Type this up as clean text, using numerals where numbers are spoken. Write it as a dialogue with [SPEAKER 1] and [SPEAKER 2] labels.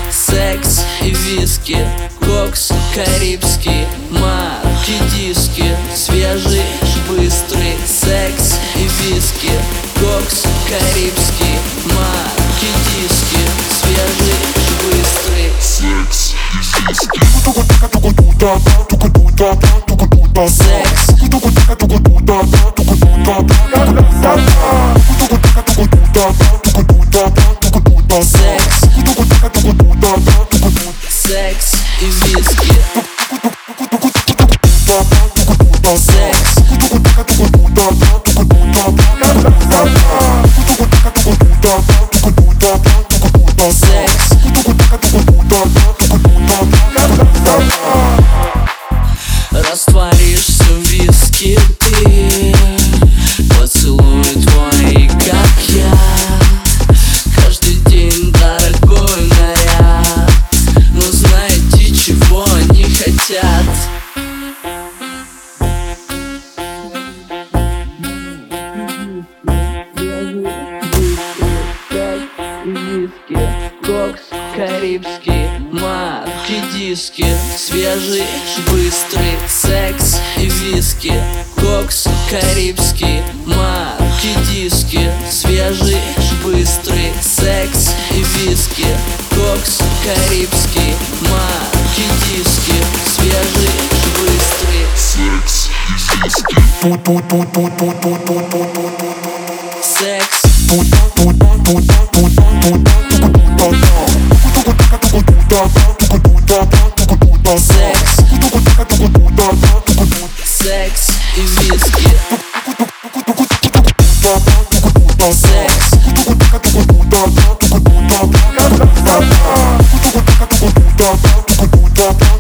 [SPEAKER 1] секс и виски, кокс карибский, марки диски, свежий, быстрый, секс и виски, кокс карибский, марки диски, свежий, быстрый, секс и виски. Секс. Секс и виски. Секс. Секс. Растворишься в виски ты, поцелуй твой, как я. Каждый день дорогой наряд, но знаете, чего они хотят? Кокс карибский, марки диски, свежий, быстрый, секс и виски, кокс карибский, марки диски, свежий, быстрый, секс и виски, кокс карибский, марки диски, свежий, быстрый, секс и виски. Секс. Секс и виски. Секс.